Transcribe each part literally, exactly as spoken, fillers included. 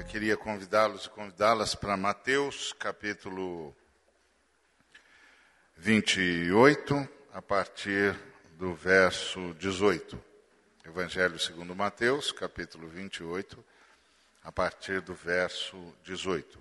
queria convidá-los e convidá-las para Mateus, capítulo vinte e oito, a partir do verso dezoito. Evangelho segundo Mateus, capítulo vinte e oito, a partir do verso dezoito.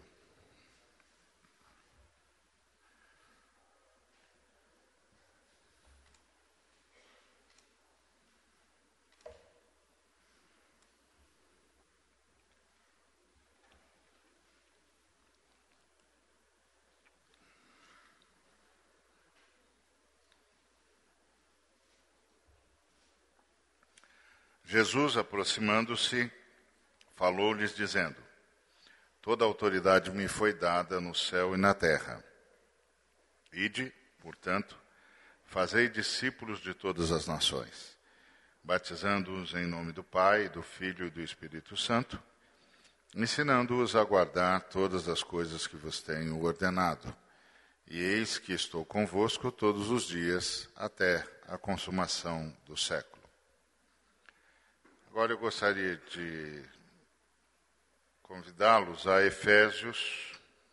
Jesus, aproximando-se, falou-lhes dizendo: Toda a autoridade me foi dada no céu e na terra. Ide, portanto, fazei discípulos de todas as nações, batizando-os em nome do Pai, do Filho e do Espírito Santo, ensinando-os a guardar todas as coisas que vos tenho ordenado. E eis que estou convosco todos os dias, até a consumação do século. Agora eu gostaria de convidá-los a Efésios,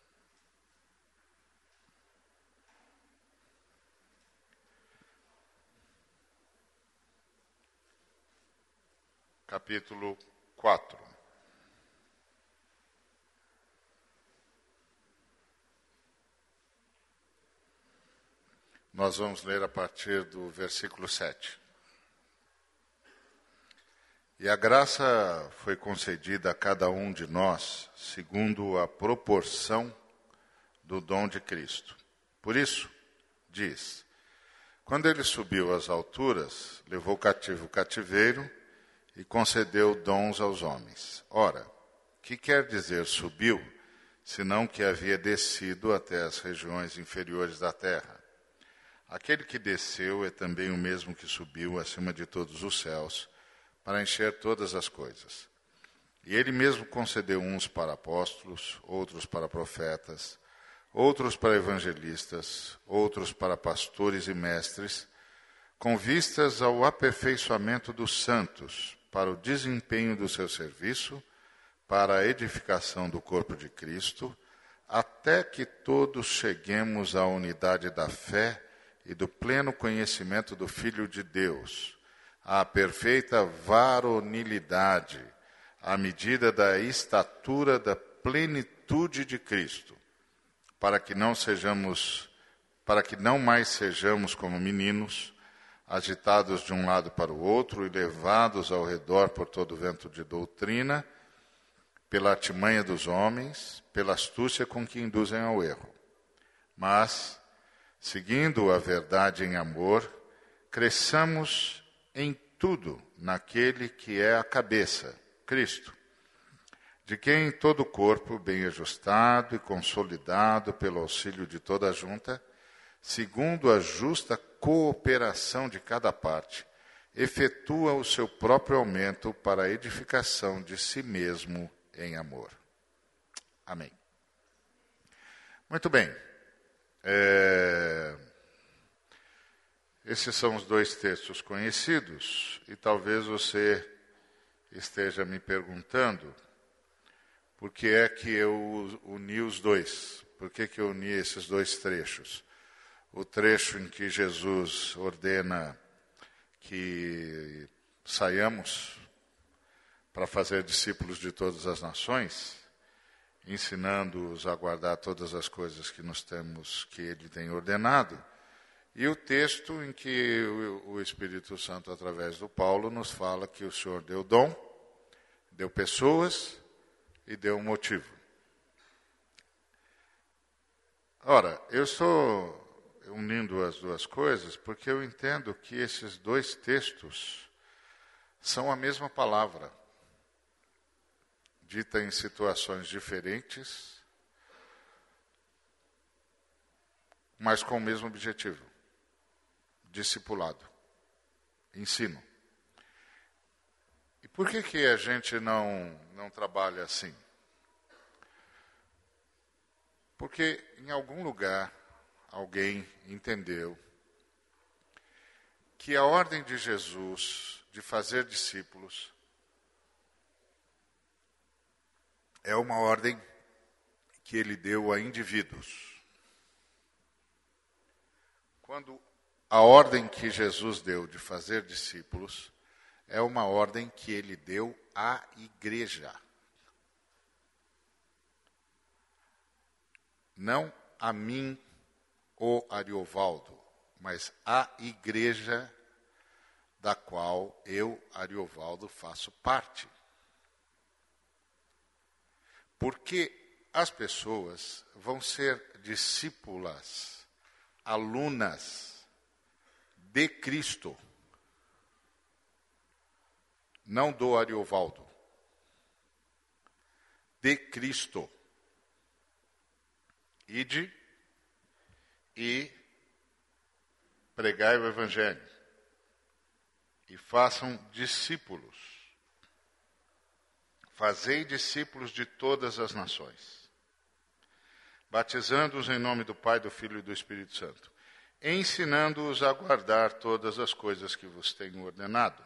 capítulo quatro. Nós vamos ler a partir do versículo sete. E a graça foi concedida a cada um de nós, segundo a proporção do dom de Cristo. Por isso, diz, quando ele subiu às alturas, levou cativo o cativeiro e concedeu dons aos homens. Ora, que quer dizer subiu, senão que havia descido até as regiões inferiores da terra? Aquele que desceu é também o mesmo que subiu acima de todos os céus, para encher todas as coisas. E ele mesmo concedeu uns para apóstolos, outros para profetas, outros para evangelistas, outros para pastores e mestres, com vistas ao aperfeiçoamento dos santos, para o desempenho do seu serviço, para a edificação do corpo de Cristo, até que todos cheguemos à unidade da fé e do pleno conhecimento do Filho de Deus, à perfeita varonilidade, à medida da estatura da plenitude de Cristo, para que não sejamos, para que não mais sejamos como meninos, agitados de um lado para o outro e levados ao redor por todo vento de doutrina, pela artimanha dos homens, pela astúcia com que induzem ao erro. Mas, seguindo a verdade em amor, cresçamos em tudo naquele que é a cabeça, Cristo, de quem todo o corpo, bem ajustado e consolidado pelo auxílio de toda a junta, segundo a justa cooperação de cada parte, efetua o seu próprio aumento para a edificação de si mesmo em amor. Amém. Muito bem. É... Esses são os dois textos conhecidos, e talvez você esteja me perguntando por que é que eu uni os dois, por que que eu uni esses dois trechos. O trecho em que Jesus ordena que saiamos para fazer discípulos de todas as nações, ensinando-os a guardar todas as coisas que nós temos, que Ele tem ordenado, e o texto em que o Espírito Santo, através do Paulo, nos fala que o Senhor deu dom, deu pessoas e deu um motivo. Ora, eu estou unindo as duas coisas porque eu entendo que esses dois textos são a mesma palavra, dita em situações diferentes, mas com o mesmo objetivo. Discipulado, ensino. E por que que a gente não, não trabalha assim? Porque em algum lugar alguém entendeu que a ordem de Jesus de fazer discípulos é uma ordem que ele deu a indivíduos. Quando a ordem que Jesus deu de fazer discípulos é uma ordem que ele deu à igreja. Não a mim, o Ariovaldo, mas à igreja da qual eu, Ariovaldo, faço parte. Porque as pessoas vão ser discípulas, alunas de Cristo, não do Ariovaldo, de Cristo. Ide e pregai o Evangelho e façam discípulos. Fazei discípulos de todas as nações, batizando-os em nome do Pai, do Filho e do Espírito Santo, ensinando-os a guardar todas as coisas que vos tenho ordenado.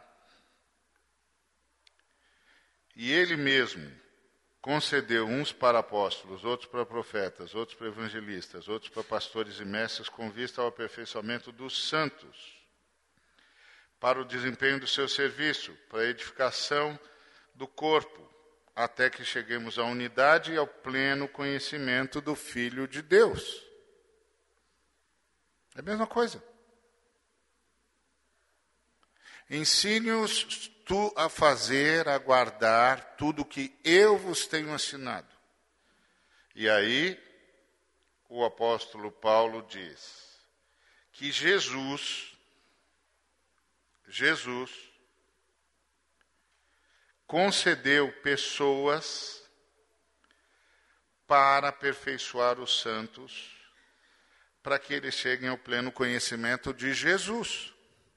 E ele mesmo concedeu uns para apóstolos, outros para profetas, outros para evangelistas, outros para pastores e mestres, com vista ao aperfeiçoamento dos santos, para o desempenho do seu serviço, para a edificação do corpo, até que cheguemos à unidade e ao pleno conhecimento do Filho de Deus. É a mesma coisa. Ensine-os tu a fazer, a guardar tudo que eu vos tenho ensinado. E aí, o apóstolo Paulo diz que Jesus, Jesus, concedeu pessoas para aperfeiçoar os santos, para que eles cheguem ao pleno conhecimento de Jesus.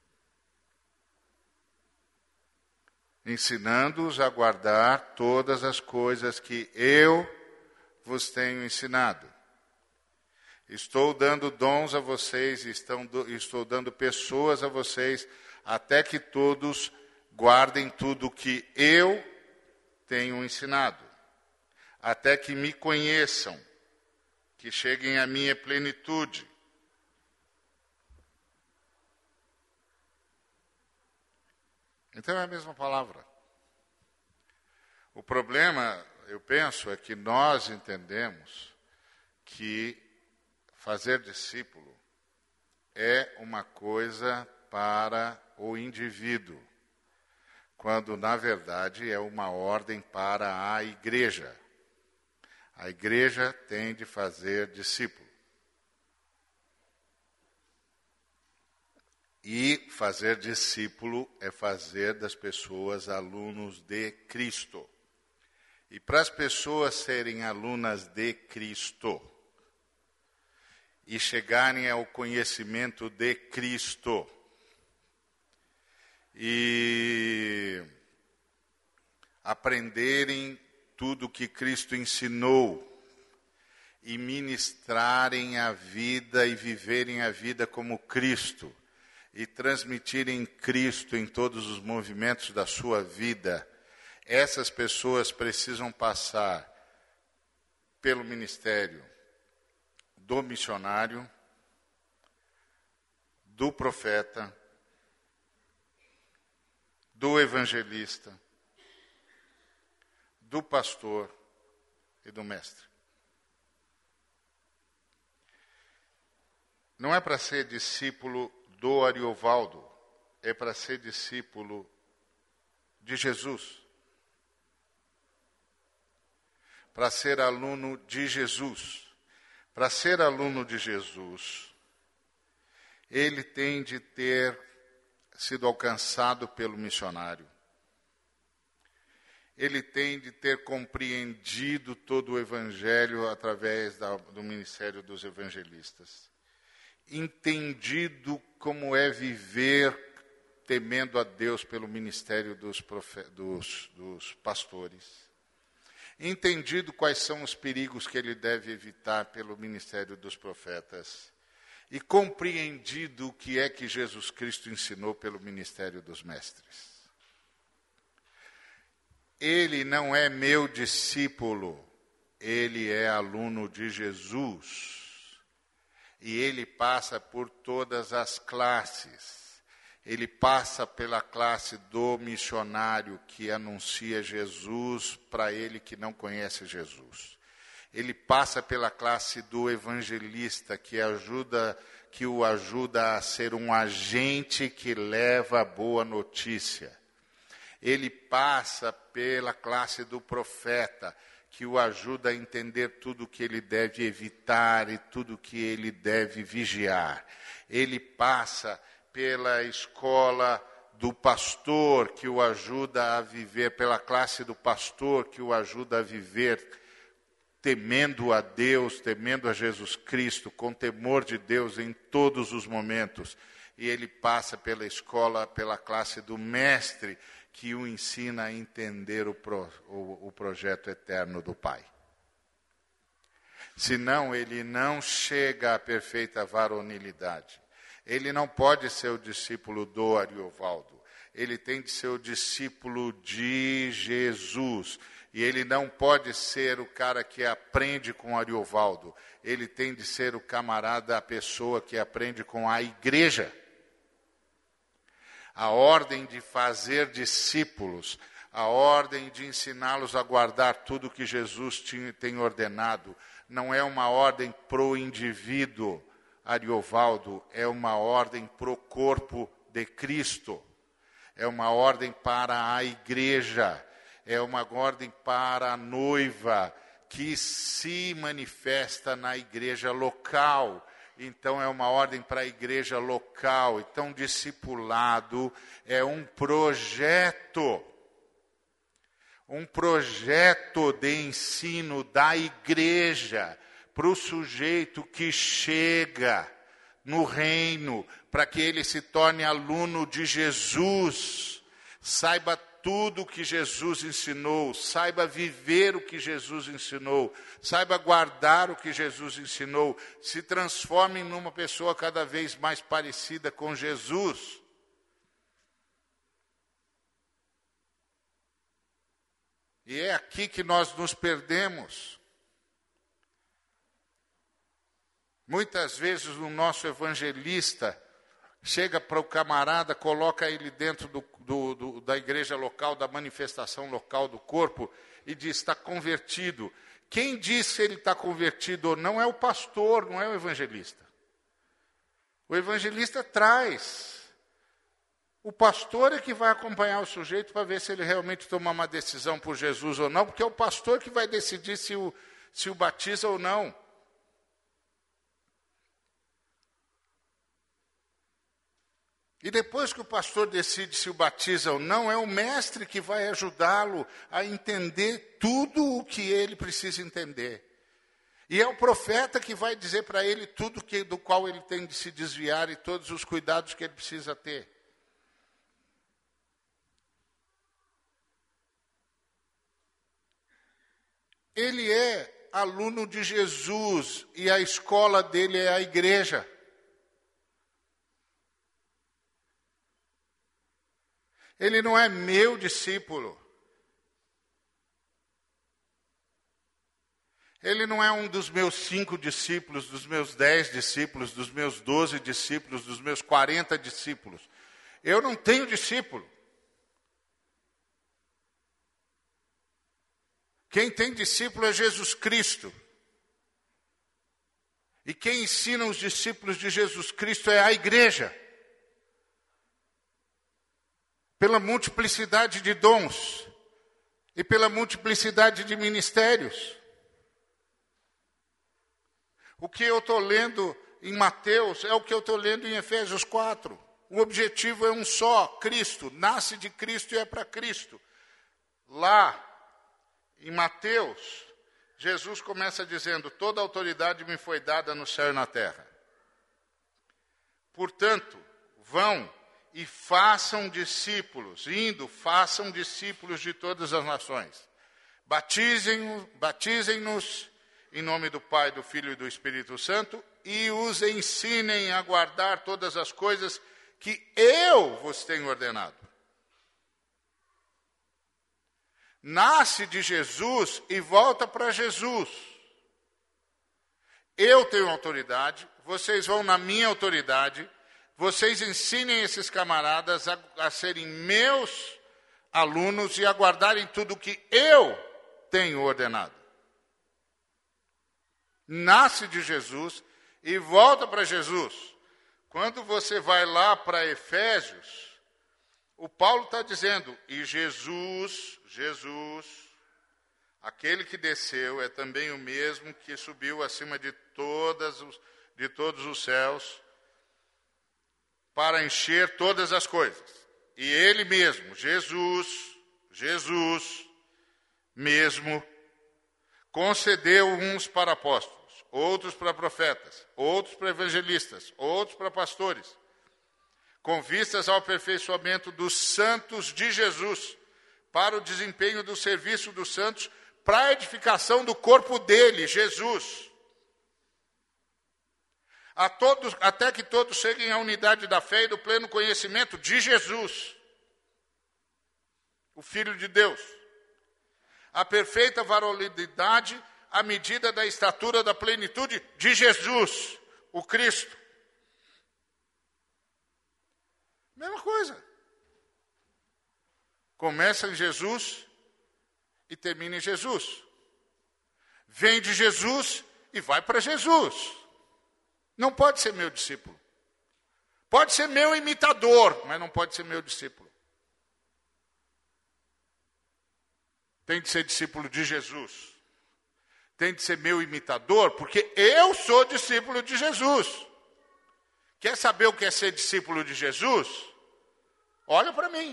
Ensinando-os a guardar todas as coisas que eu vos tenho ensinado. Estou dando dons a vocês, estão, estou dando pessoas a vocês, até que todos guardem tudo o que eu tenho ensinado. Até que me conheçam, que cheguem à minha plenitude. Então é a mesma palavra. O problema, eu penso, é que nós entendemos que fazer discípulo é uma coisa para o indivíduo, quando na verdade é uma ordem para a igreja. A igreja tem de fazer discípulo. E fazer discípulo é fazer das pessoas alunos de Cristo. E para as pessoas serem alunas de Cristo e chegarem ao conhecimento de Cristo e aprenderem tudo que Cristo ensinou e ministrarem a vida e viverem a vida como Cristo, e transmitirem Cristo em todos os movimentos da sua vida, essas pessoas precisam passar pelo ministério do missionário, do profeta, do evangelista, do pastor e do mestre. Não é para ser discípulo do Ariovaldo, é para ser discípulo de Jesus. Para ser aluno de Jesus. Para ser aluno de Jesus, ele tem de ter sido alcançado pelo missionário. Ele tem de ter compreendido todo o evangelho através da, do ministério dos evangelistas. Entendido como é viver temendo a Deus pelo ministério dos, profe- dos, dos pastores. Entendido quais são os perigos que ele deve evitar pelo ministério dos profetas. E compreendido o que é que Jesus Cristo ensinou pelo ministério dos mestres. ele não é meu discípulo, ele é aluno de Jesus. E ele passa por todas as classes. Ele passa pela classe do missionário que anuncia Jesus para ele que não conhece Jesus. Ele passa pela classe do evangelista que ajuda, que o ajuda a ser um agente que leva a boa notícia. Ele passa pela classe do profeta, que o ajuda a entender tudo o que ele deve evitar e tudo o que ele deve vigiar. Ele passa pela escola do pastor, que o ajuda a viver, pela classe do pastor, que o ajuda a viver temendo a Deus, temendo a Jesus Cristo, com temor de Deus em todos os momentos. E ele passa pela escola, pela classe do mestre, que o ensina a entender o, pro, o, o projeto eterno do Pai. Senão, ele não chega à perfeita varonilidade. Ele não pode ser o discípulo do Ariovaldo. Ele tem de ser o discípulo de Jesus. E ele não pode ser o cara que aprende com Ariovaldo. Ele tem de ser o camarada, a pessoa que aprende com a igreja. A ordem de fazer discípulos, a ordem de ensiná-los a guardar tudo que Jesus tinha, tem ordenado, não é uma ordem pro indivíduo, Ariovaldo, é uma ordem pro corpo de Cristo. É uma ordem para a igreja, é uma ordem para a noiva, que se manifesta na igreja local. Então, é uma ordem para a igreja local. Então, discipulado é um projeto. Um projeto de ensino da igreja para o sujeito que chega no reino, para que ele se torne aluno de Jesus. Saiba tudo o que Jesus ensinou, saiba viver o que Jesus ensinou, saiba guardar o que Jesus ensinou, se transforme numa pessoa cada vez mais parecida com Jesus. E é aqui que nós nos perdemos. Muitas vezes o nosso evangelista chega para o camarada, coloca ele dentro do, do, do, da igreja local, da manifestação local do corpo, e diz, está convertido. Quem diz se ele está convertido ou não é o pastor, não é o evangelista. O evangelista traz. O pastor é que vai acompanhar o sujeito para ver se ele realmente toma uma decisão por Jesus ou não, porque é o pastor que vai decidir se o, se o batiza ou não. E depois que o pastor decide se o batiza ou não, é o mestre que vai ajudá-lo a entender tudo o que ele precisa entender. E é o profeta que vai dizer para ele tudo que, do qual ele tem de se desviar e todos os cuidados que ele precisa ter. Ele é aluno de Jesus e a escola dele é a igreja. Ele não é meu discípulo. Ele não é um dos meus cinco discípulos, dos meus dez discípulos, dos meus doze discípulos, dos meus quarenta discípulos. Eu não tenho discípulo. Quem tem discípulo é Jesus Cristo. E quem ensina os discípulos de Jesus Cristo é a igreja. Pela multiplicidade de dons e pela multiplicidade de ministérios. O que eu estou lendo em Mateus é o que eu estou lendo em Efésios quatro. O objetivo é um só, Cristo. Nasce de Cristo e é para Cristo. Lá, em Mateus, Jesus começa dizendo, toda autoridade me foi dada no céu e na terra. Portanto, vão e façam discípulos, indo, façam discípulos de todas as nações. Batizem-nos, batizem-nos em nome do Pai, do Filho e do Espírito Santo e os ensinem a guardar todas as coisas que eu vos tenho ordenado. nasce de Jesus e volta para Jesus. Eu tenho autoridade, vocês vão na minha autoridade, vocês ensinem esses camaradas a, a serem meus alunos e a guardarem tudo que eu tenho ordenado. Nasce de Jesus e volta para Jesus. Quando você vai lá para Efésios, o Paulo está dizendo, e Jesus, Jesus, aquele que desceu é também o mesmo que subiu acima de, todas os, de todos os céus para encher todas as coisas. E ele mesmo, Jesus, Jesus mesmo, concedeu uns para apóstolos, outros para profetas, outros para evangelistas, outros para pastores, com vistas ao aperfeiçoamento dos santos de Jesus, para o desempenho do serviço dos santos, para a edificação do corpo dele, Jesus. A todos, até que todos cheguem à unidade da fé e do pleno conhecimento de Jesus, o Filho de Deus. A perfeita varonilidade à medida da estatura da plenitude de Jesus, o Cristo. Mesma coisa. Começa em Jesus e termina em Jesus. Vem de Jesus e vai para Jesus. Não pode ser meu discípulo. Pode ser meu imitador, mas não pode ser meu discípulo. Tem de ser discípulo de Jesus. Tem de ser meu imitador, porque eu sou discípulo de Jesus. Quer saber o que é ser discípulo de Jesus? Olha para mim.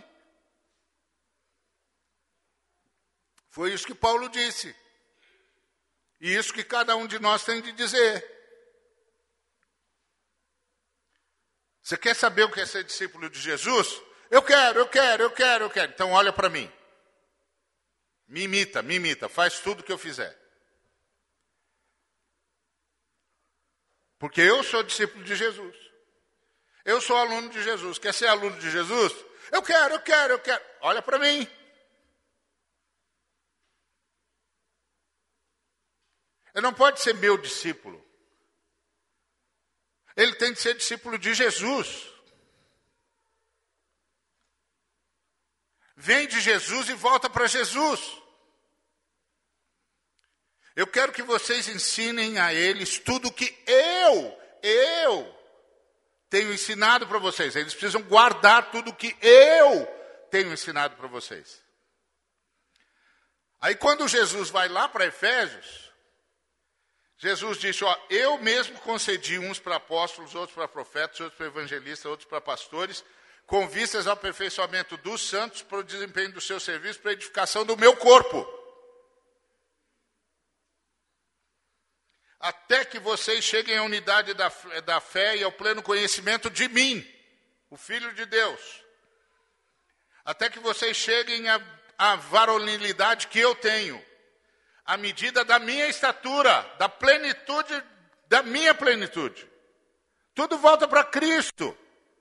Foi isso que Paulo disse. E isso que cada um de nós tem de dizer. Você quer saber o que é ser discípulo de Jesus? Eu quero, eu quero, eu quero, eu quero. Então olha para mim. Me imita, me imita, faz tudo o que eu fizer. Porque eu sou discípulo de Jesus. Eu sou aluno de Jesus. Quer ser aluno de Jesus? Eu quero, eu quero, eu quero. Olha para mim. Ele não pode ser meu discípulo. Ele tem de ser discípulo de Jesus. Vem de Jesus e volta para Jesus. Eu quero que vocês ensinem a eles tudo que eu, eu tenho ensinado para vocês. Eles precisam guardar tudo que eu tenho ensinado para vocês. Aí quando Jesus vai lá para Efésios, Jesus disse, ó, eu mesmo concedi uns para apóstolos, outros para profetas, outros para evangelistas, outros para pastores, com vistas ao aperfeiçoamento dos santos, para o desempenho do seu serviço, para a edificação do meu corpo. Até que vocês cheguem à unidade da, da fé e ao pleno conhecimento de mim, o Filho de Deus. Até que vocês cheguem à, à varonilidade que eu tenho, à medida da minha estatura, da plenitude, da minha plenitude. Tudo volta para Cristo.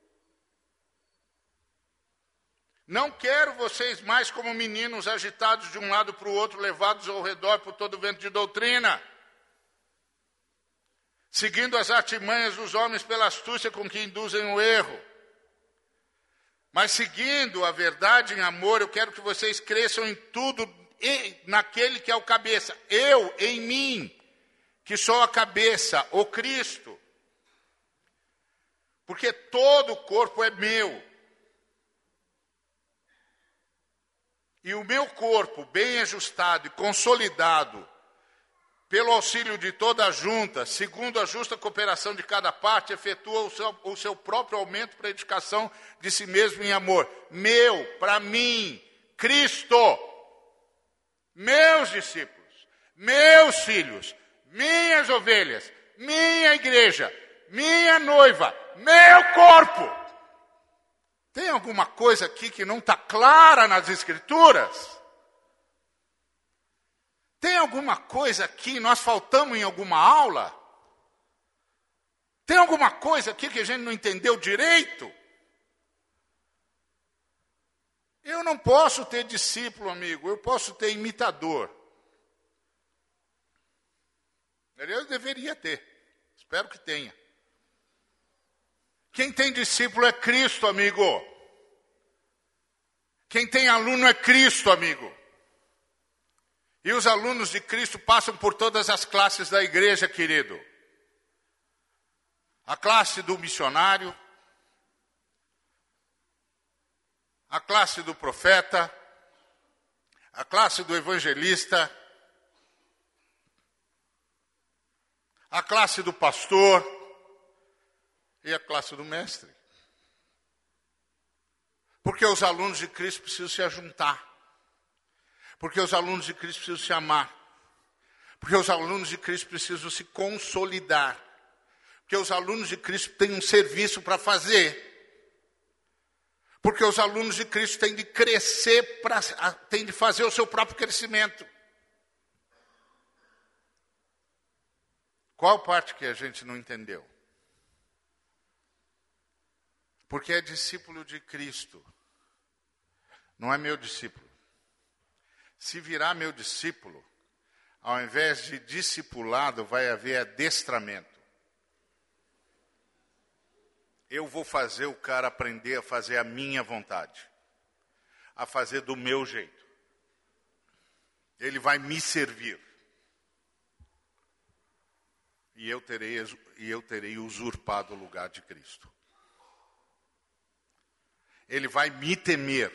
Não quero vocês mais como meninos agitados de um lado para o outro, levados ao redor por todo vento de doutrina, seguindo as artimanhas dos homens pela astúcia com que induzem o erro. Mas seguindo a verdade em amor, eu quero que vocês cresçam em tudo, e naquele que é o cabeça, eu em mim, que sou a cabeça, o Cristo. Porque todo o corpo é meu. E o meu corpo, bem ajustado e consolidado, pelo auxílio de toda a junta, segundo a justa cooperação de cada parte, efetua o seu, o seu próprio aumento para a edificação de si mesmo em amor. Meu, para mim, Cristo. Meus discípulos, meus filhos, minhas ovelhas, minha igreja, minha noiva, meu corpo. Tem alguma coisa aqui que não está clara nas Escrituras? Tem alguma coisa aqui, nós faltamos em alguma aula? Tem alguma coisa aqui que a gente não entendeu direito? Eu não posso ter discípulo, amigo, eu posso ter imitador. Eu deveria ter, espero que tenha. Quem tem discípulo é Cristo, amigo. Quem tem aluno é Cristo, amigo. E os alunos de Cristo passam por todas as classes da igreja, querido. A classe do missionário, a classe do profeta, a classe do evangelista, a classe do pastor e a classe do mestre. Porque os alunos de Cristo precisam se ajuntar. Porque os alunos de Cristo precisam se amar. Porque os alunos de Cristo precisam se consolidar. Porque os alunos de Cristo têm um serviço para fazer. Porque os alunos de Cristo têm de crescer, pra, têm de fazer o seu próprio crescimento. Qual parte que a gente não entendeu? Porque é discípulo de Cristo. Não é meu discípulo. Se virar meu discípulo, ao invés de discipulado, vai haver adestramento. Eu vou fazer o cara aprender a fazer a minha vontade. A fazer do meu jeito. Ele vai me servir. E eu terei, e eu terei usurpado o lugar de Cristo. Ele vai me temer.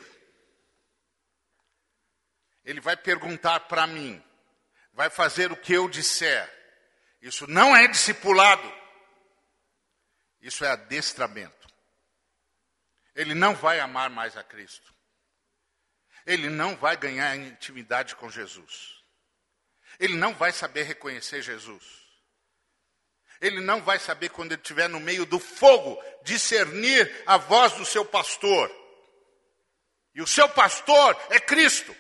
Ele vai perguntar para mim. Vai fazer o que eu disser. Isso não é discipulado. Isso é adestramento. Ele não vai amar mais a Cristo. Ele não vai ganhar intimidade com Jesus. Ele não vai saber reconhecer Jesus. Ele não vai saber, quando ele estiver no meio do fogo, discernir a voz do seu pastor. E o seu pastor é Cristo.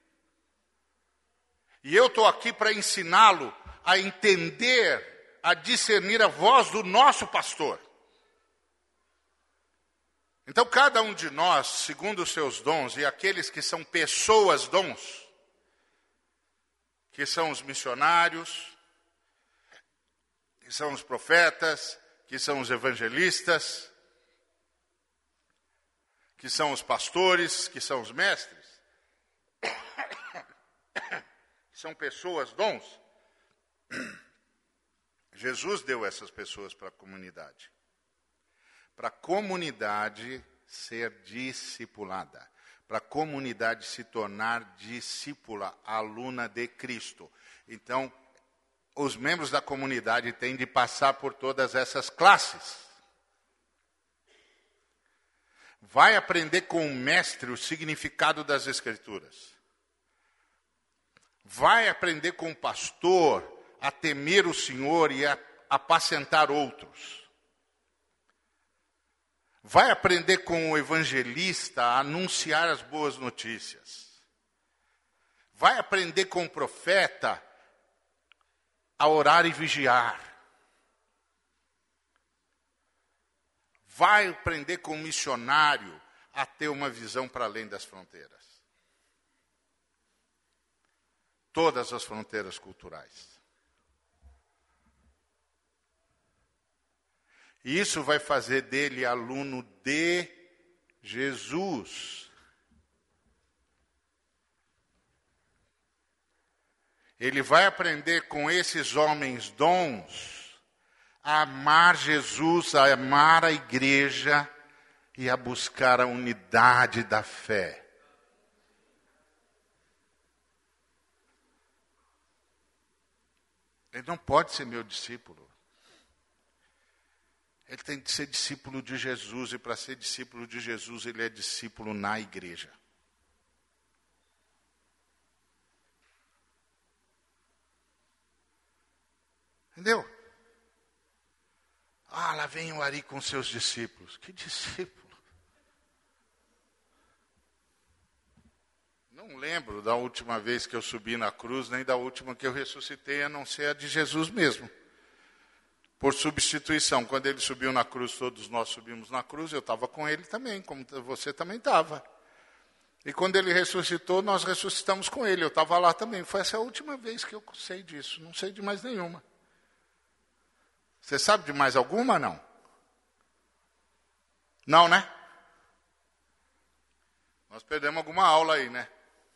E eu estou aqui para ensiná-lo a entender, a discernir a voz do nosso pastor. Então, cada um de nós, segundo os seus dons, e aqueles que são pessoas dons, que são os missionários, que são os profetas, que são os evangelistas, que são os pastores, que são os mestres, que são pessoas dons. Jesus deu essas pessoas para a comunidade. Para a comunidade ser discipulada. Para a comunidade se tornar discípula, aluna de Cristo. Então, os membros da comunidade têm de passar por todas essas classes. Vai aprender com o mestre o significado das Escrituras. Vai aprender com o pastor a temer o Senhor e a apacentar outros. Vai aprender com o evangelista a anunciar as boas notícias. Vai aprender com o profeta a orar e vigiar. Vai aprender com o missionário a ter uma visão para além das fronteiras. Todas as fronteiras culturais. E isso vai fazer dele aluno de Jesus. Ele vai aprender com esses homens dons a amar Jesus, a amar a igreja e a buscar a unidade da fé. Ele não pode ser meu discípulo. Ele tem que ser discípulo de Jesus, e para ser discípulo de Jesus, ele é discípulo na igreja. Entendeu? Ah, lá vem o Ari com seus discípulos. Que discípulo? Não lembro da última vez que eu subi na cruz, nem da última que eu ressuscitei, a não ser a de Jesus mesmo. Por substituição, quando ele subiu na cruz, todos nós subimos na cruz, eu estava com ele também, como você também estava. E quando ele ressuscitou, nós ressuscitamos com ele. Eu estava lá também. Foi essa a última vez que eu sei disso. Não sei de mais nenhuma. Você sabe de mais alguma, não? Não, né? Nós perdemos alguma aula aí, né?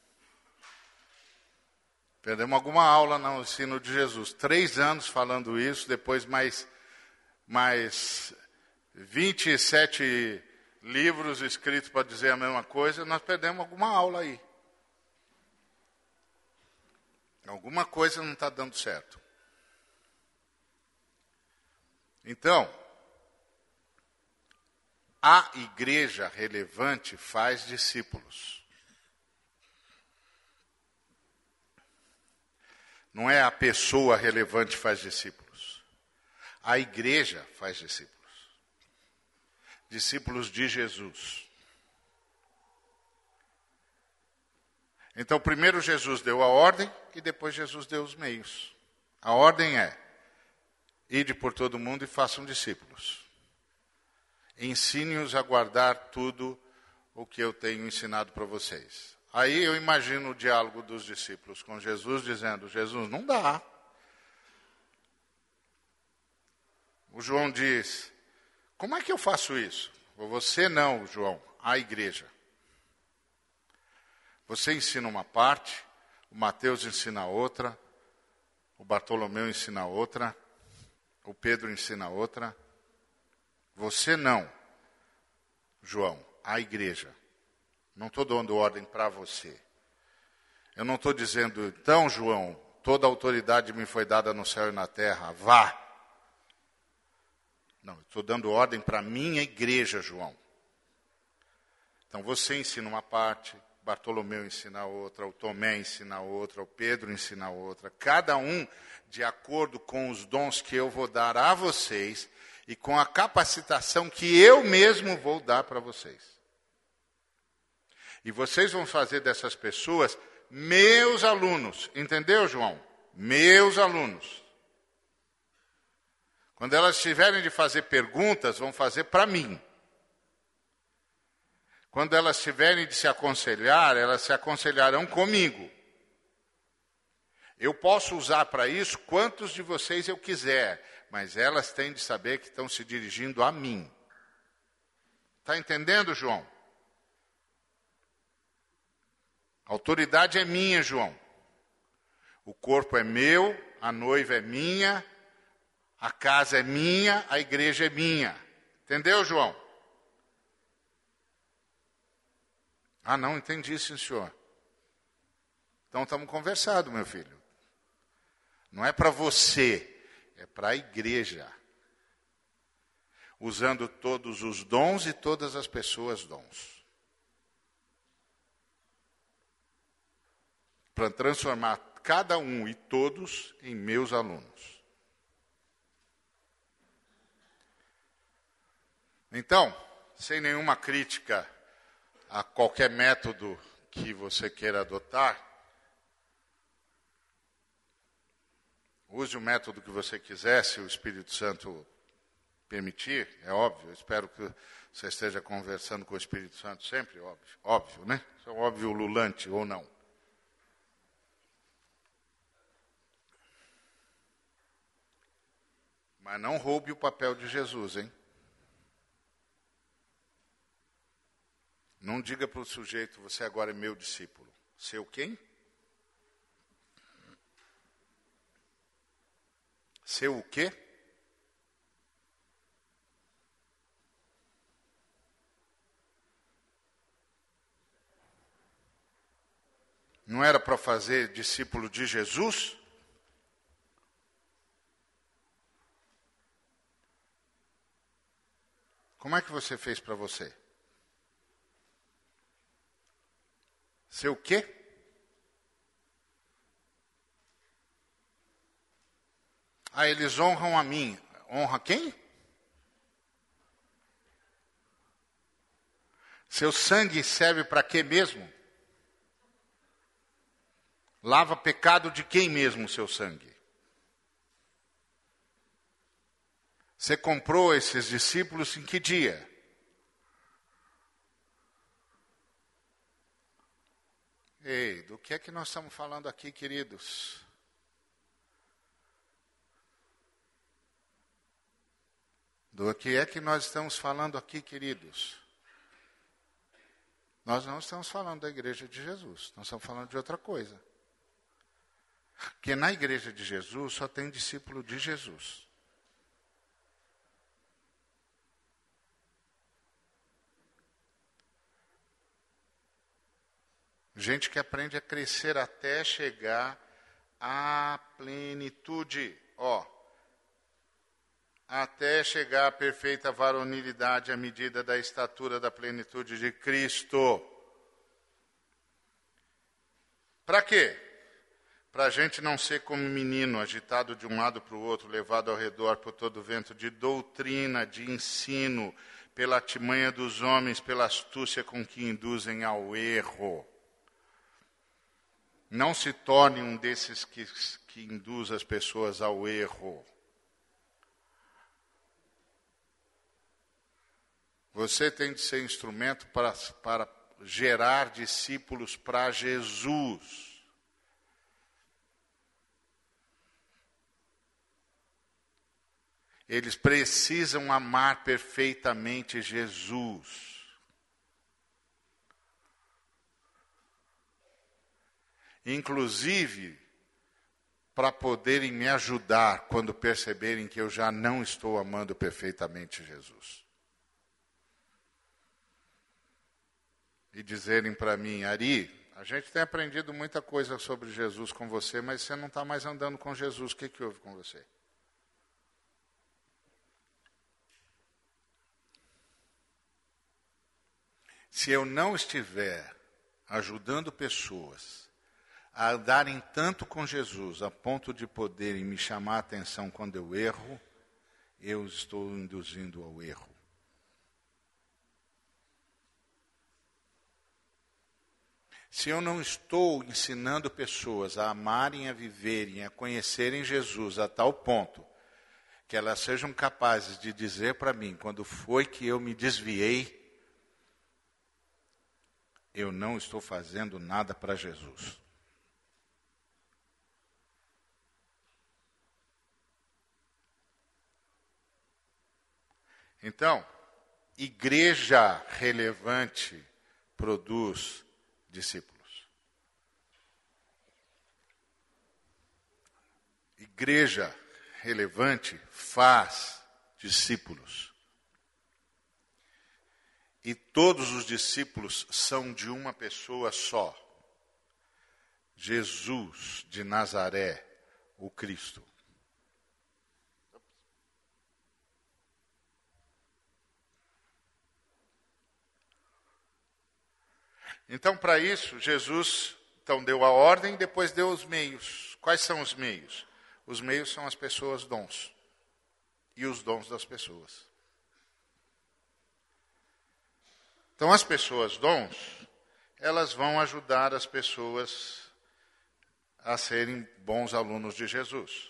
Perdemos alguma aula no ensino de Jesus. Três anos falando isso, depois mais, mais vinte e sete livros escritos para dizer a mesma coisa, nós perdemos alguma aula aí. Alguma coisa não está dando certo. Então, a igreja relevante faz discípulos. Não é a pessoa relevante que faz discípulos. A igreja faz discípulos. Discípulos de Jesus. Então, primeiro Jesus deu a ordem e depois Jesus deu os meios. A ordem é: ide por todo mundo e façam discípulos. Ensine-os a guardar tudo o que eu tenho ensinado para vocês. Aí eu imagino o diálogo dos discípulos com Jesus, dizendo: Jesus, não dá. O João diz: como é que eu faço isso? Você não, João, a igreja. Você ensina uma parte, o Mateus ensina outra, o Bartolomeu ensina outra, o Pedro ensina outra. Você não, João, a igreja. Não estou dando ordem para você. Eu não estou dizendo, então, João, toda a autoridade me foi dada no céu e na terra, vá. Não, estou dando ordem para a minha igreja, João. Então você ensina uma parte, Bartolomeu ensina outra, o Tomé ensina outra, o Pedro ensina outra. Cada um de acordo com os dons que eu vou dar a vocês e com a capacitação que eu mesmo vou dar para vocês. E vocês vão fazer dessas pessoas meus alunos. Entendeu, João? Meus alunos. Quando elas tiverem de fazer perguntas, vão fazer para mim. Quando elas tiverem de se aconselhar, elas se aconselharão comigo. Eu posso usar para isso quantos de vocês eu quiser, mas elas têm de saber que estão se dirigindo a mim. Está entendendo, João? A autoridade é minha, João. O corpo é meu, a noiva é minha, a casa é minha, a igreja é minha. Entendeu, João? Ah, não, entendi, sim, senhor. Então estamos conversando, meu filho. Não é para você, é para a igreja. Usando todos os dons e todas as pessoas dons. Para transformar cada um e todos em meus alunos. Então, sem nenhuma crítica a qualquer método que você queira adotar, use o método que você quiser, se o Espírito Santo permitir, é óbvio. Eu espero que você esteja conversando com o Espírito Santo sempre, óbvio, óbvio, né? Isso é um óbvio ululante ou não. Mas não roube o papel de Jesus, hein? Não diga para o sujeito, você agora é meu discípulo. Seu quem? Seu o quê? Não era para fazer discípulo de Jesus? Como é que você fez para você? Seu quê? Ah, eles honram a mim. Honra quem? Seu sangue serve para quê mesmo? Lava pecado de quem mesmo o seu sangue? Você comprou esses discípulos em que dia? Ei, do que é que nós estamos falando aqui, queridos? Do que é que nós estamos falando aqui, queridos? Nós não estamos falando da igreja de Jesus, nós estamos falando de outra coisa. Porque na igreja de Jesus só tem discípulo de Jesus. Gente que aprende a crescer até chegar à plenitude. Ó, até chegar à perfeita varonilidade à medida da estatura da plenitude de Cristo. Para quê? Para a gente não ser como menino, agitado de um lado para o outro, levado ao redor por todo vento de doutrina, de ensino, pela artimanha dos homens, pela astúcia com que induzem ao erro. Não se torne um desses que, que induz as pessoas ao erro. Você tem de ser instrumento para, para gerar discípulos para Jesus. Eles precisam amar perfeitamente Jesus. Inclusive, para poderem me ajudar quando perceberem que eu já não estou amando perfeitamente Jesus. E dizerem para mim, Ari, a gente tem aprendido muita coisa sobre Jesus com você, mas você não está mais andando com Jesus, o que, que houve com você? Se eu não estiver ajudando pessoas a andarem tanto com Jesus, a ponto de poderem me chamar a atenção quando eu erro, eu estou induzindo ao erro. Se eu não estou ensinando pessoas a amarem, a viverem, a conhecerem Jesus a tal ponto que elas sejam capazes de dizer para mim quando foi que eu me desviei, eu não estou fazendo nada para Jesus. Então, igreja relevante produz discípulos. Igreja relevante faz discípulos. E todos os discípulos são de uma pessoa só. Jesus de Nazaré, o Cristo. Então, para isso, Jesus então, deu a ordem e depois deu os meios. Quais são os meios? Os meios são as pessoas dons. E os dons das pessoas. Então, as pessoas dons, elas vão ajudar as pessoas a serem bons alunos de Jesus.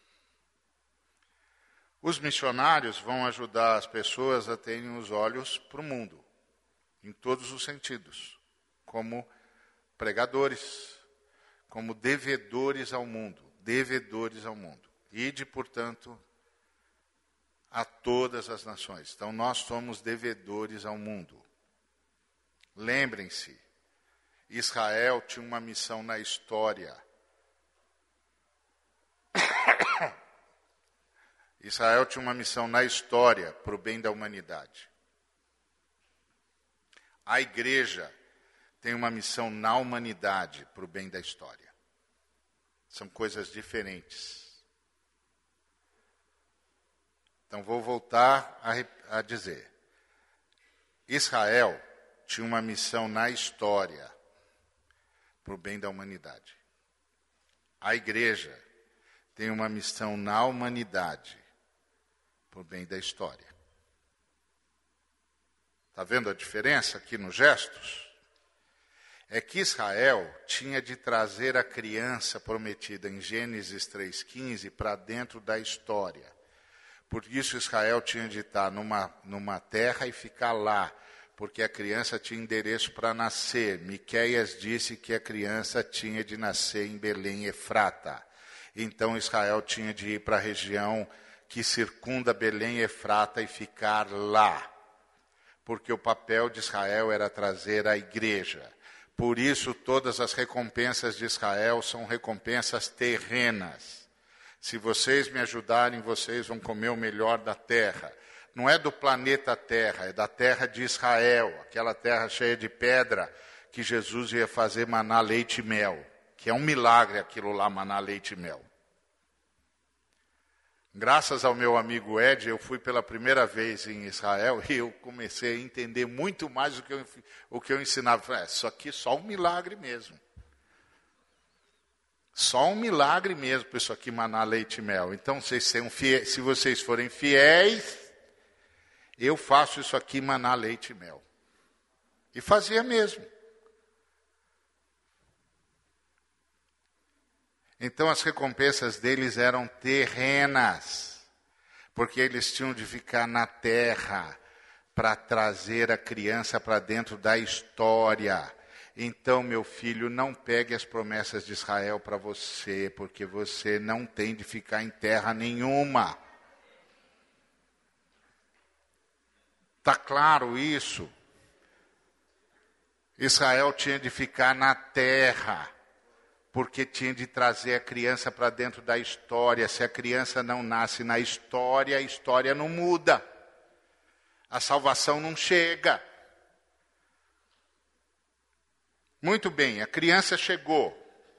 Os missionários vão ajudar as pessoas a terem os olhos para o mundo, em todos os sentidos, como pregadores, como devedores ao mundo, devedores ao mundo. Ide, portanto, a todas as nações. Então, nós somos devedores ao mundo. Lembrem-se, Israel tinha uma missão na história. Israel tinha uma missão na história para o bem da humanidade. A igreja tem uma missão na humanidade para o bem da história. São coisas diferentes. Então vou voltar a, a dizer. Israel tinha uma missão na história para o bem da humanidade. A igreja tem uma missão na humanidade para o bem da história. Está vendo a diferença aqui nos gestos? É que Israel tinha de trazer a criança prometida em Gênesis três quinze para dentro da história. Por isso Israel tinha de estar numa, numa terra e ficar lá, porque a criança tinha endereço para nascer. Miqueias disse que a criança tinha de nascer em Belém, Efrata. Então Israel tinha de ir para a região que circunda Belém, Efrata e ficar lá. Porque o papel de Israel era trazer a igreja. Por isso todas as recompensas de Israel são recompensas terrenas. Se vocês me ajudarem, vocês vão comer o melhor da terra. Não é do planeta Terra, é da terra de Israel, aquela terra cheia de pedra que Jesus ia fazer maná, leite e mel, que é um milagre aquilo lá, maná, leite e mel. Graças ao meu amigo Ed, eu fui pela primeira vez em Israel e eu comecei a entender muito mais do que eu, o que eu ensinava. Falei, é, isso aqui é só um milagre mesmo. Só um milagre mesmo para isso aqui, maná, leite e mel. Então, vocês são fiéis, se vocês forem fiéis, eu faço isso aqui, maná, leite e mel. E fazia mesmo. Então as recompensas deles eram terrenas, porque eles tinham de ficar na terra para trazer a criança para dentro da história. Então, meu filho, não pegue as promessas de Israel para você, porque você não tem de ficar em terra nenhuma. Está claro isso? Israel tinha de ficar na terra, porque tinha de trazer a criança para dentro da história. Se a criança não nasce na história, a história não muda. A salvação não chega. Muito bem, a criança chegou.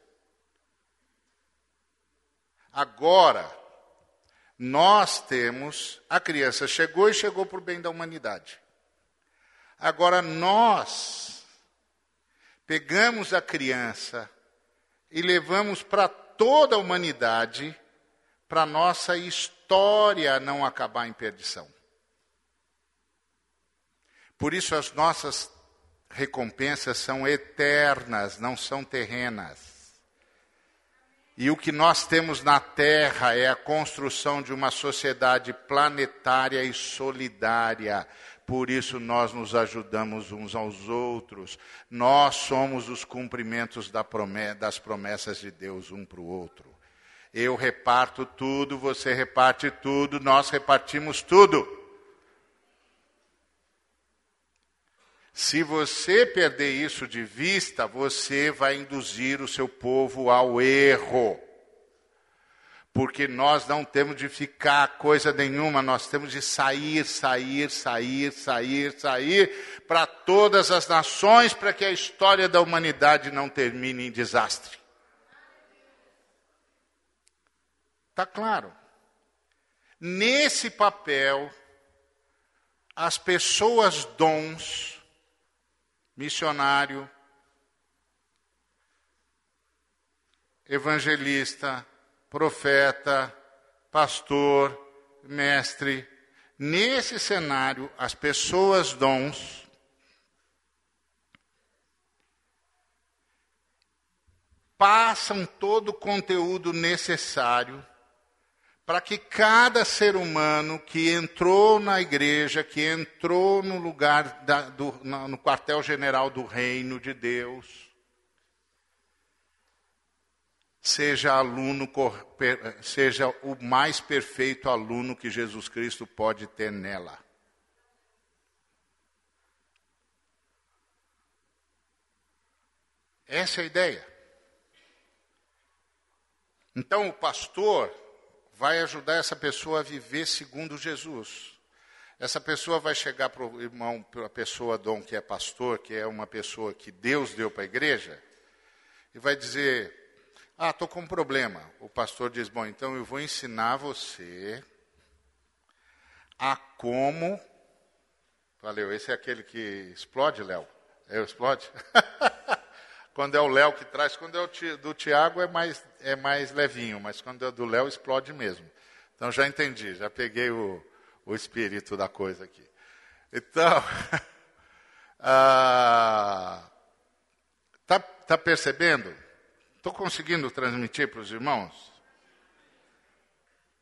Agora, nós temos, a criança chegou e chegou para o bem da humanidade. Agora nós pegamos a criança e levamos para toda a humanidade, para a nossa história não acabar em perdição. Por isso as nossas recompensas são eternas, não são terrenas. E o que nós temos na Terra é a construção de uma sociedade planetária e solidária. Por isso nós nos ajudamos uns aos outros. Nós somos os cumprimentos das promessas de Deus um para o outro. Eu reparto tudo, você reparte tudo, nós repartimos tudo. Se você perder isso de vista, você vai induzir o seu povo ao erro. Porque nós não temos de ficar coisa nenhuma, nós temos de sair, sair, sair, sair, sair para todas as nações, para que a história da humanidade não termine em desastre. Está claro? Nesse papel, as pessoas dons, missionário, evangelista, profeta, pastor, mestre. Nesse cenário, as pessoas dons passam todo o conteúdo necessário para que cada ser humano que entrou na igreja, que entrou no lugar, da, do, no quartel-general do reino de Deus, seja aluno, seja o mais perfeito aluno que Jesus Cristo pode ter nela. Essa é a ideia. Então o pastor vai ajudar essa pessoa a viver segundo Jesus. Essa pessoa vai chegar para o irmão, para a pessoa dom que é pastor, que é uma pessoa que Deus deu para a igreja, e vai dizer: ah, estou com um problema. O pastor diz: bom, então eu vou ensinar você a como... Valeu, esse é aquele que explode, Léo? É o explode? Quando é o Léo que traz, quando é o do Tiago é mais, é mais levinho, mas quando é do Léo explode mesmo. Então já entendi, já peguei o, o espírito da coisa aqui. Então, ah, tá, tá percebendo? Estou conseguindo transmitir para os irmãos?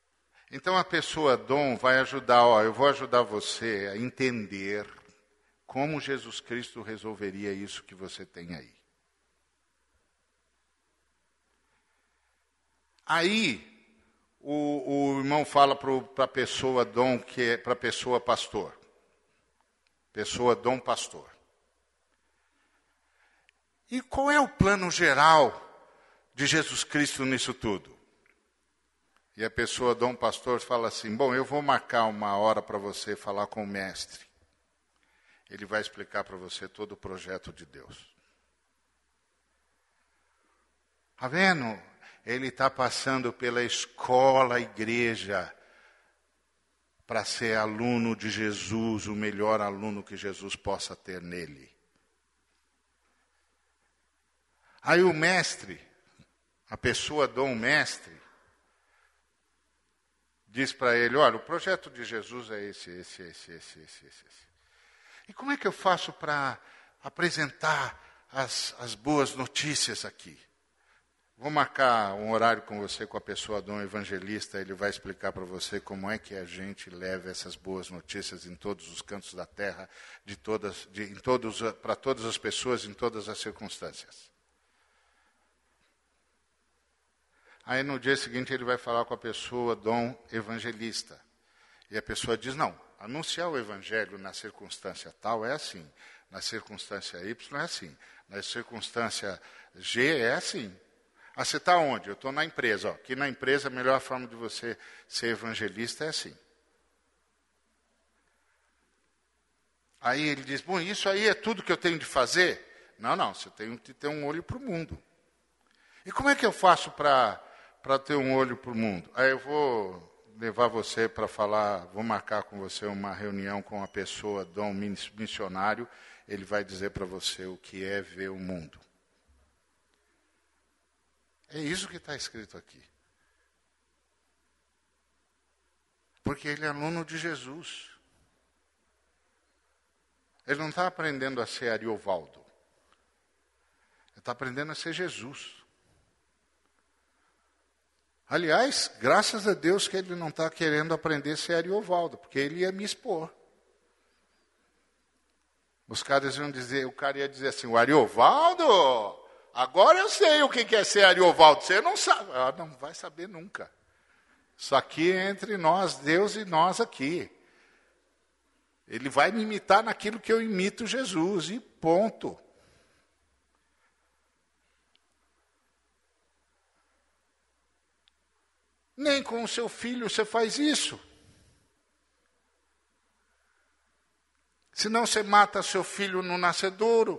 Então a pessoa dom vai ajudar, ó, eu vou ajudar você a entender como Jesus Cristo resolveria isso que você tem aí. Aí, o, o irmão fala para a pessoa dom, que é para a pessoa pastor. Pessoa dom pastor. E qual é o plano geral de Jesus Cristo nisso tudo? E a pessoa dom pastor fala assim, bom, eu vou marcar uma hora para você falar com o mestre. Ele vai explicar para você todo o projeto de Deus. Está vendo? Ele está passando pela escola, igreja, para ser aluno de Jesus, o melhor aluno que Jesus possa ter nele. Aí o mestre, a pessoa dom mestre, diz para ele, olha, o projeto de Jesus é esse, esse, esse, esse, esse, esse. E como é que eu faço para apresentar as, as boas notícias aqui? Vou marcar um horário com você, com a pessoa dom evangelista, ele vai explicar para você como é que a gente leva essas boas notícias em todos os cantos da terra, de todas, de, em todos, para todas as pessoas, em todas as circunstâncias. Aí no dia seguinte ele vai falar com a pessoa dom evangelista. E a pessoa diz, não, anunciar o evangelho na circunstância tal é assim, na circunstância Y é assim, na circunstância G é assim. Ah, você está onde? Eu estou na empresa. Ó. Aqui na empresa a melhor forma de você ser evangelista é assim. Aí ele diz, bom, isso aí é tudo que eu tenho de fazer? Não, não, você tem que ter um olho para o mundo. E como é que eu faço para para ter um olho para o mundo? Aí eu vou levar você para falar, vou marcar com você uma reunião com uma pessoa, dom missionário, ele vai dizer para você o que é ver o mundo. É isso que está escrito aqui. Porque ele é aluno de Jesus. Ele não está aprendendo a ser Ariovaldo. Ele está aprendendo a ser Jesus. Aliás, graças a Deus que ele não está querendo aprender a ser Ariovaldo, porque ele ia me expor. Os caras iam dizer, o cara ia dizer assim, o Ariovaldo, agora eu sei o que é ser Ariovaldo, você não sabe. Ah, não vai saber nunca. Isso aqui é entre nós, Deus e nós aqui. Ele vai me imitar naquilo que eu imito Jesus, e ponto. Nem com o seu filho você faz isso. Senão você mata seu filho no nascedouro.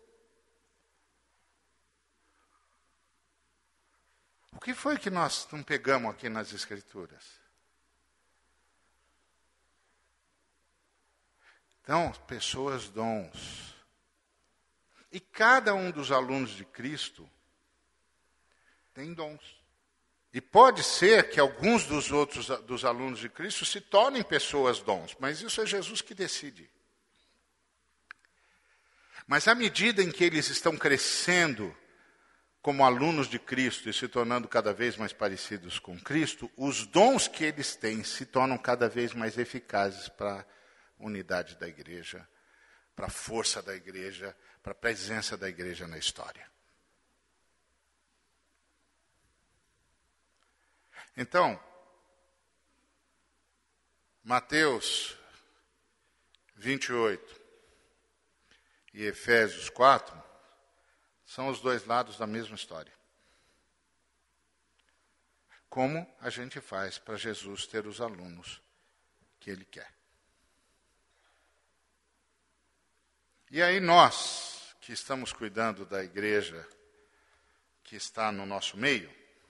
O que foi que nós não pegamos aqui nas Escrituras? Então, pessoas dons. E cada um dos alunos de Cristo tem dons. E pode ser que alguns dos outros dos alunos de Cristo se tornem pessoas dons, mas isso é Jesus que decide. Mas à medida em que eles estão crescendo como alunos de Cristo e se tornando cada vez mais parecidos com Cristo, os dons que eles têm se tornam cada vez mais eficazes para a unidade da igreja, para a força da igreja, para a presença da igreja na história. Então, Mateus vinte e oito e Efésios quatro são os dois lados da mesma história. Como a gente faz para Jesus ter os alunos que ele quer. E aí nós, que estamos cuidando da igreja que está no nosso meio,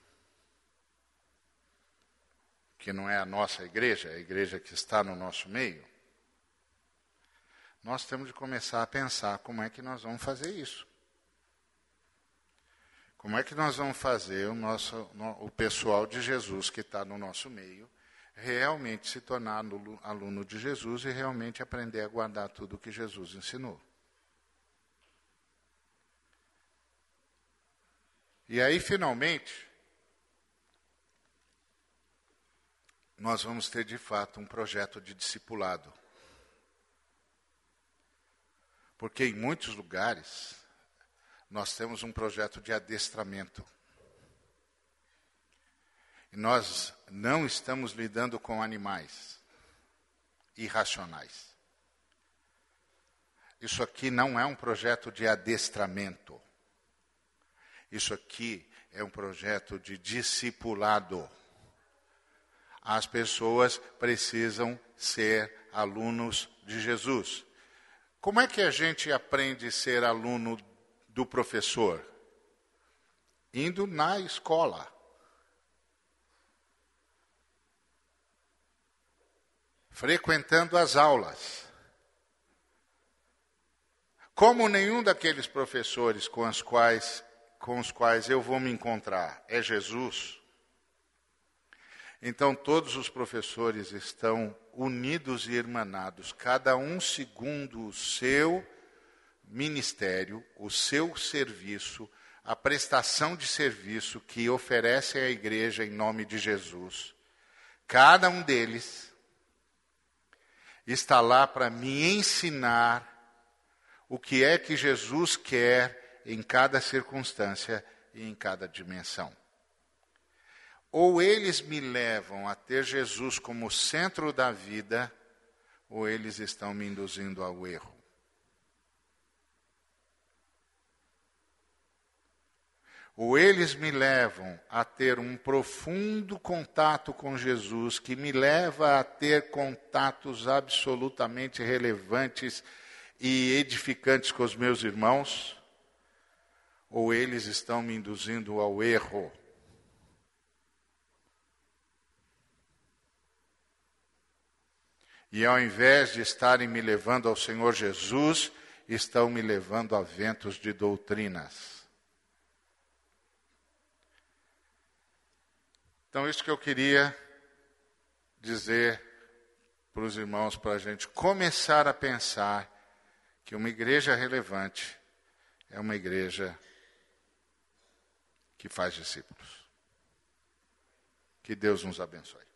que não é a nossa igreja, é a igreja que está no nosso meio, nós temos de começar a pensar como é que nós vamos fazer isso. Como é que nós vamos fazer o, nosso, o pessoal de Jesus que está no nosso meio realmente se tornar aluno de Jesus e realmente aprender a guardar tudo o que Jesus ensinou. E aí, finalmente, nós vamos ter, de fato, um projeto de discipulado. Porque em muitos lugares nós temos um projeto de adestramento. E nós não estamos lidando com animais irracionais. Isso aqui não é um projeto de adestramento. Isso aqui é um projeto de discipulado. As pessoas precisam ser alunos de Jesus. Como é que a gente aprende a ser aluno do professor? Indo na escola. Frequentando as aulas. Como nenhum daqueles professores com os quais, com os quais eu vou me encontrar é Jesus, então todos os professores estão unidos e irmanados, cada um segundo o seu ministério, o seu serviço, a prestação de serviço que oferece à igreja em nome de Jesus. Cada um deles está lá para me ensinar o que é que Jesus quer em cada circunstância e em cada dimensão. Ou eles me levam a ter Jesus como centro da vida, ou eles estão me induzindo ao erro. Ou eles me levam a ter um profundo contato com Jesus, que me leva a ter contatos absolutamente relevantes e edificantes com os meus irmãos, ou eles estão me induzindo ao erro. E ao invés de estarem me levando ao Senhor Jesus, estão me levando a ventos de doutrinas. Então, isso que eu queria dizer para os irmãos, para a gente começar a pensar que uma igreja relevante é uma igreja que faz discípulos. Que Deus nos abençoe.